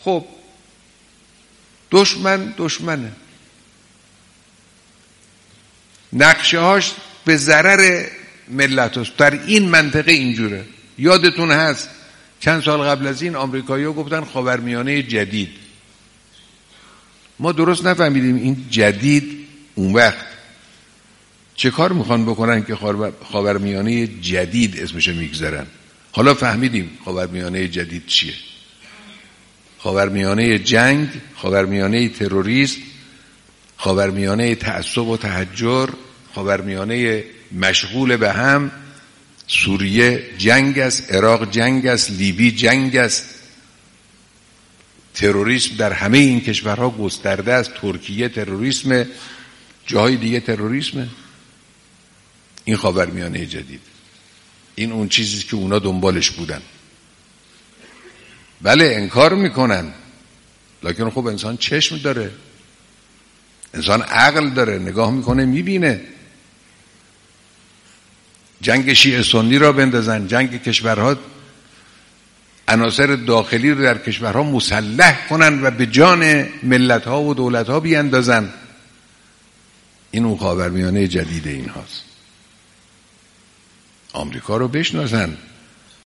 خب دشمنه، نقشه هاش به ضرر ملت هست. در این منطقه اینجوره. یادتون هست چند سال قبل از این آمریکایی‌ها گفتن خاورمیانه جدید. ما درست نفهمیدیم این جدید اون وقت چه کار میخوان بکنن که خاورمیانه جدید اسمش میگذارن. حالا فهمیدیم خاورمیانه جدید چیه. خاورمیانه جنگ، خاورمیانه تروریسم، خاورمیانه تعصب و تحجر، خاورمیانه مشغول به هم. سوریه جنگ است، عراق جنگ است، لیبی جنگ است، تروریسم در همه این کشورها گسترده است، ترکیه تروریسم، جاهای دیگه تروریسمه. این خاورمیانه جدید، این اون چیزی که اونا دنبالش بودن. بله انکار میکنن، لکن خب انسان چشم داره، انسان عقل داره، نگاه میکنه میبینه. جنگ شیعه سنی را بندازن، جنگ کشورها، عناصر داخلی رو در کشورها مسلح کنن و به جان ملتها و دولتها بیاندازن. این اون خاورمیانه جدید این هاست. آمریکا رو بشناسن،